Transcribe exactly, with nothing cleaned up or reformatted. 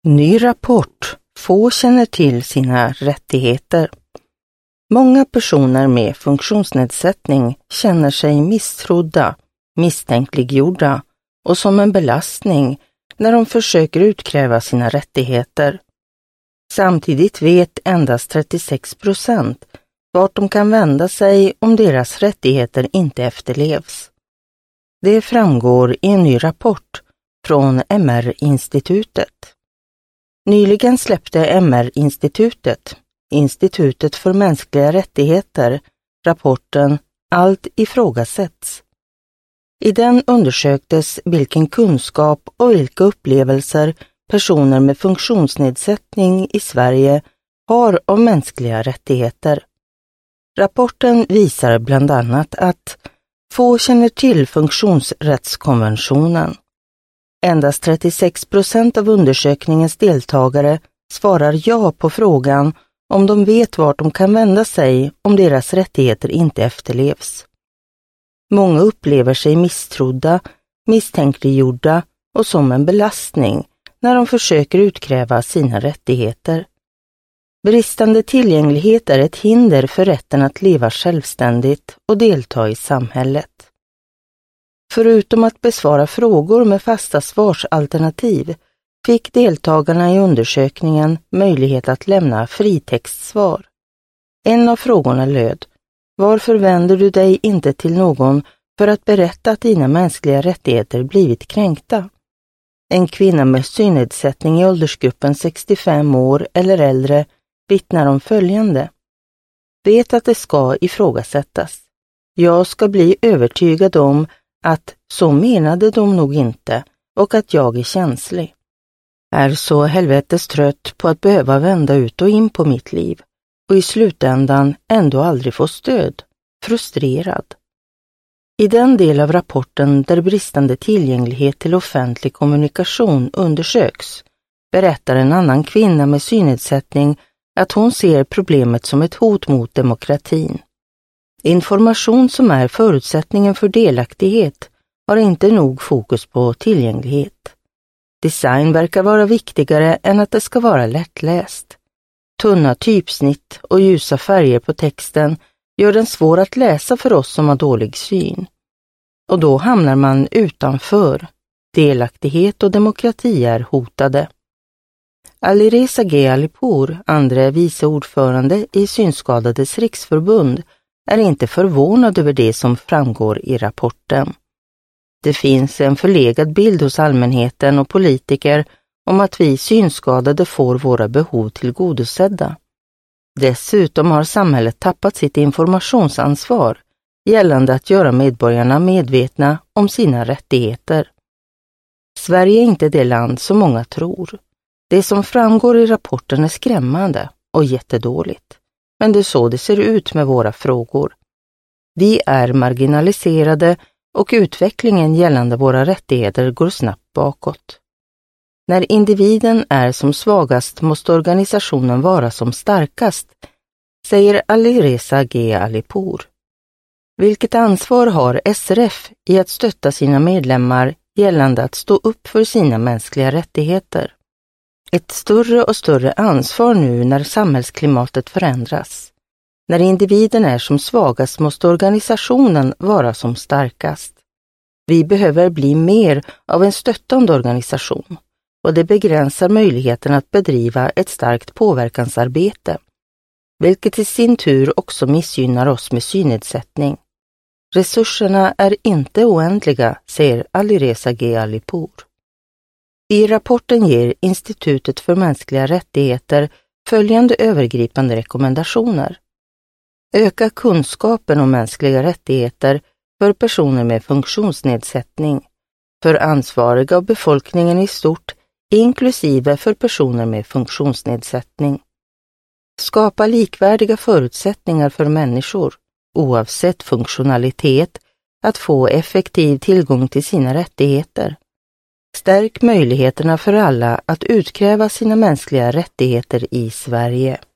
Ny rapport. Få känner till sina rättigheter. Många personer med funktionsnedsättning känner sig misstrodda, misstänkliggjorda och som en belastning när de försöker utkräva sina rättigheter. Samtidigt vet endast trettiosex procent vart de kan vända sig om deras rättigheter inte efterlevs. Det framgår i en ny rapport från M R-institutet. Nyligen släppte M R-institutet, Institutet för mänskliga rättigheter, rapporten Allt ifrågasätts. I den undersöktes vilken kunskap och vilka upplevelser personer med funktionsnedsättning i Sverige har av mänskliga rättigheter. Rapporten visar bland annat att få känner till funktionsrättskonventionen. Endast trettiosex procent av undersökningens deltagare svarar ja på frågan om de vet vart de kan vända sig om deras rättigheter inte efterlevs. Många upplever sig misstrodda, misstänkliggjorda och som en belastning när de försöker utkräva sina rättigheter. Bristande tillgänglighet är ett hinder för rätten att leva självständigt och delta i samhället. Förutom att besvara frågor med fasta svarsalternativ fick deltagarna i undersökningen möjlighet att lämna fritextsvar. En av frågorna löd: varför vänder du dig inte till någon för att berätta att dina mänskliga rättigheter blivit kränkta? En kvinna med synnedsättning i åldersgruppen sextiofem år eller äldre vittnar om följande: vet att det ska ifrågasättas. Jag ska bli övertygad om att så menade de nog inte och att jag är känslig. Är så helvetes trött på att behöva vända ut och in på mitt liv och i slutändan ändå aldrig få stöd, frustrerad. I den del av rapporten där bristande tillgänglighet till offentlig kommunikation undersöks berättar en annan kvinna med synnedsättning att hon ser problemet som ett hot mot demokratin. Information som är förutsättningen för delaktighet har inte nog fokus på tillgänglighet. Design verkar vara viktigare än att det ska vara lättläst. Tunna typsnitt och ljusa färger på texten gör den svår att läsa för oss som har dålig syn. Och då hamnar man utanför. Delaktighet och demokrati är hotade. Alireza G. Alipour, andre vice ordförande i Synskadades riksförbund, är inte förvånad över det som framgår i rapporten. Det finns en förlegad bild hos allmänheten och politiker om att vi synskadade får våra behov tillgodosedda. Dessutom har samhället tappat sitt informationsansvar gällande att göra medborgarna medvetna om sina rättigheter. Sverige är inte det land som många tror. Det som framgår i rapporten är skrämmande och jättedåligt. Men det är så det ser ut med våra frågor. Vi är marginaliserade och utvecklingen gällande våra rättigheter går snabbt bakåt. När individen är som svagast måste organisationen vara som starkast, säger Alireza G. Alipour. Vilket ansvar har S R F i att stötta sina medlemmar gällande att stå upp för sina mänskliga rättigheter? Ett större och större ansvar nu när samhällsklimatet förändras. När individen är som svagast måste organisationen vara som starkast. Vi behöver bli mer av en stöttande organisation och det begränsar möjligheten att bedriva ett starkt påverkansarbete, vilket i sin tur också missgynnar oss med synnedsättning. Resurserna är inte oändliga, säger Alireza G. Alipour. I rapporten ger Institutet för mänskliga rättigheter följande övergripande rekommendationer. Öka kunskapen om mänskliga rättigheter för personer med funktionsnedsättning, för ansvariga och befolkningen i stort, inklusive för personer med funktionsnedsättning. Skapa likvärdiga förutsättningar för människor, oavsett funktionalitet, att få effektiv tillgång till sina rättigheter. Stärk möjligheterna för alla att utkräva sina mänskliga rättigheter i Sverige.